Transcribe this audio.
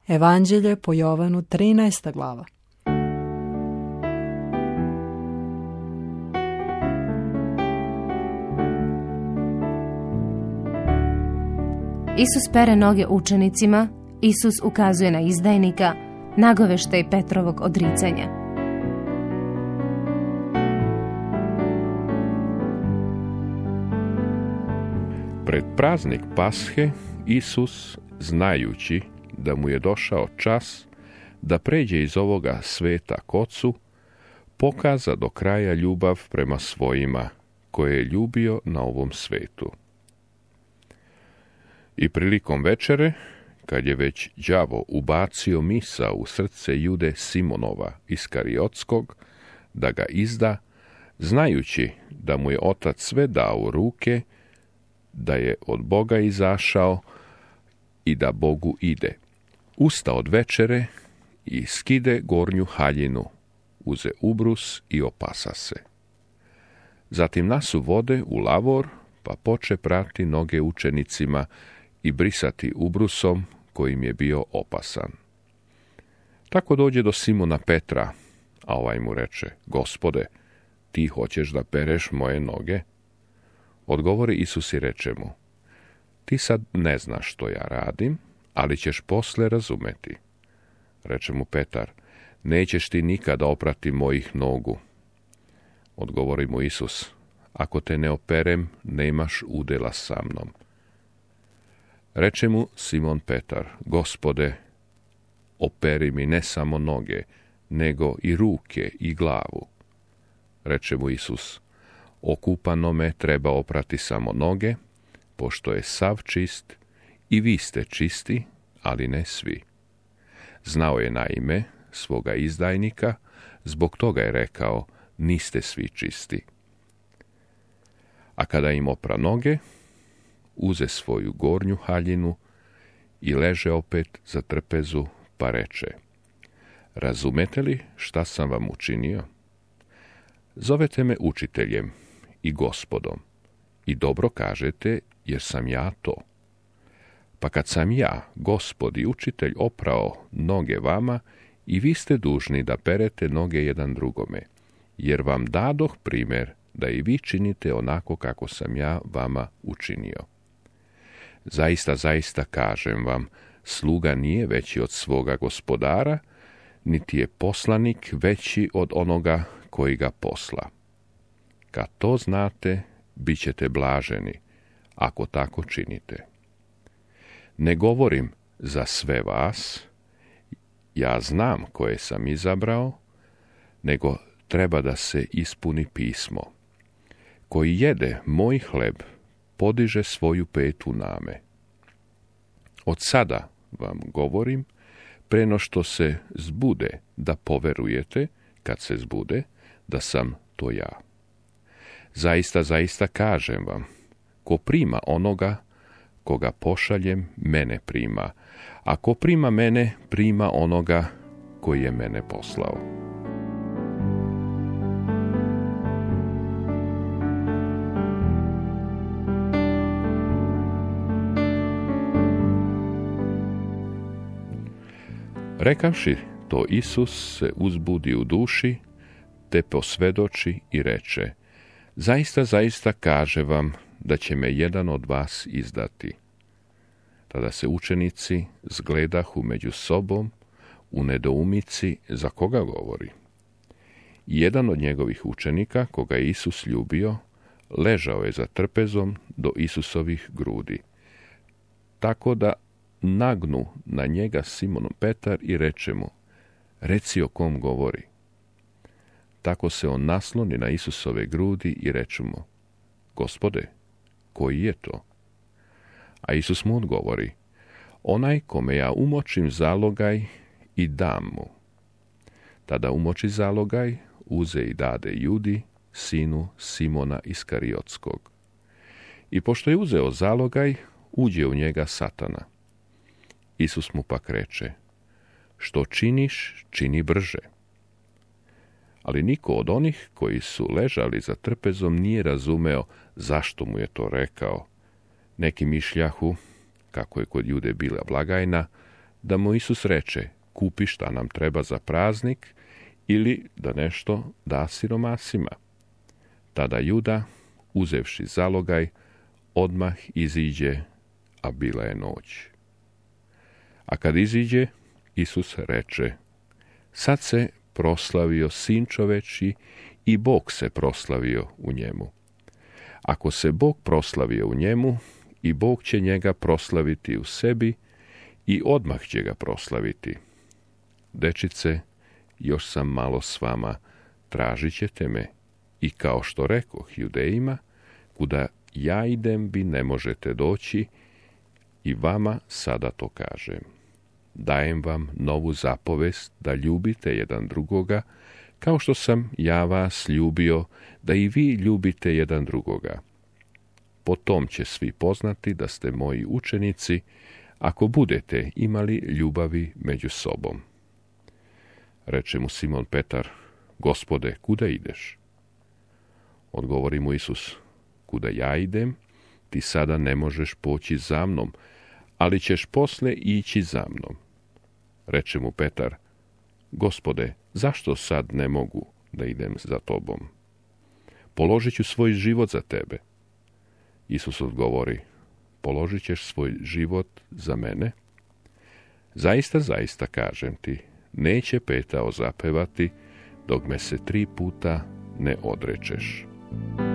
Evanđelje po Jovanu 13. glava. Isus pere noge učenicima, Isus ukazuje na izdajnika, nagoveštaj Petrovog odricanja. Pred praznik Pashe, Isus, znajući da mu je došao čas da pređe iz ovoga sveta k Ocu, pokaza do kraja ljubav prema svojima, koje je ljubio na ovom svetu. I prilikom večere, kad je već đavo ubacio misao u srce Jude Simonova Iskariotskog, da ga izda, znajući da mu je Otac sve dao u ruke, da je od Boga izašao i da Bogu ide, usta od večere i skide gornju haljinu, uze ubrus i opasa se. Zatim nasu vode u lavor, pa poče prati noge učenicima i brisati ubrusom kojim je bio opasan. Tako dođe do Simona Petra, a ovaj mu reče: Gospode, ti hoćeš da pereš moje noge? Odgovori Isus i reče mu: Ti sad ne znaš što ja radim, ali ćeš posle razumeti. Reče mu Petar: Nećeš ti nikada oprati mojih nogu. Odgovori mu Isus: Ako te ne operem, nemaš udela sa mnom. Reče mu Simon Petar: Gospode, operi mi ne samo noge, nego i ruke i glavu. Reče mu Isus: Okupanome treba oprati samo noge, pošto je sav čist, i vi ste čisti, ali ne svi. Znao je naime svoga izdajnika, zbog toga je rekao: Niste svi čisti. A kada im opra noge, uze svoju gornju haljinu i leže opet za trpezu, pa reče: Razumete li šta sam vam učinio? Zovete me učiteljem i gospodom, i dobro kažete, jer sam ja to. Pa kad sam ja, gospod i učitelj, oprao noge vama, i vi ste dužni da perete noge jedan drugome, jer vam dadoh primjer da i vi činite onako kako sam ja vama učinio. Zaista, zaista kažem vam, sluga nije veći od svoga gospodara, niti je poslanik veći od onoga koji ga posla. Kad to znate, bit ćete blaženi, ako tako činite. Ne govorim za sve vas, ja znam koje sam izabrao, nego treba da se ispuni pismo. Koji jede moj hleb, podiže svoju petu name. Od sada vam govorim, preno što se zbude, da poverujete, kad se zbude, da sam to ja. Zaista, zaista kažem vam, ko prima onoga koga pošaljem, mene prima, a ko prima mene, prima onoga koji je mene poslao. Rekavši to, Isus se uzbudi u duši, te posvedoči i reče: Zaista, zaista kaže vam da će me jedan od vas izdati. Tada se učenici zgledahu među sobom u nedoumici za koga govori. Jedan od njegovih učenika, koga je Isus ljubio, ležao je za trpezom do Isusovih grudi. Tako da nagnu na njega Simon Petar i reče mu: Reci o kom govori. Tako se on nasloni na Isusove grudi i reče mu: Gospode, koji je to? A Isus mu odgovori: Onaj kome ja umočim zalogaj i dam mu. Tada umoči zalogaj, uze i dade Judi, sinu Simona Iskariotskog. I pošto je uzeo zalogaj, uđe u njega Satana. Isus mu pak reče: Što činiš, čini brže. Ali niko od onih koji su ležali za trpezom nije razumeo zašto mu je to rekao. Neki mišljahu, kako je kod Jude bila blagajna, da mu Isus reče, kupi šta nam treba za praznik, ili da nešto da siromasima. Tada Juda, uzevši zalogaj, odmah iziđe, a bila je noć. A kad iziđe, Isus reče, sad se proslavio Sin čoveči i Bog se proslavio u njemu. Ako se Bog proslavio u njemu, i Bog će njega proslaviti u sebi i odmah će ga proslaviti. Dečice, još sam malo s vama, tražit ćete me, i kao što rekoh Judejima, kuda ja idem vi ne možete doći, i vama sada to kažem. Dajem vam novu zapovest da ljubite jedan drugoga, kao što sam ja vas ljubio, da i vi ljubite jedan drugoga. Po tom će svi poznati da ste moji učenici, ako budete imali ljubavi među sobom. Reče mu Simon Petar, Gospode, kuda ideš? Odgovori mu Isus, kuda ja idem, ti sada ne možeš poći za mnom, ali ćeš posle ići za mnom. Reče mu Petar, Gospode, zašto sad ne mogu da idem za tobom? Položit ću svoj život za tebe. Isus odgovori, položit ćeš svoj život za mene? Zaista, zaista kažem ti, neće petao zapevati, dok me se 3 puta ne odrečeš.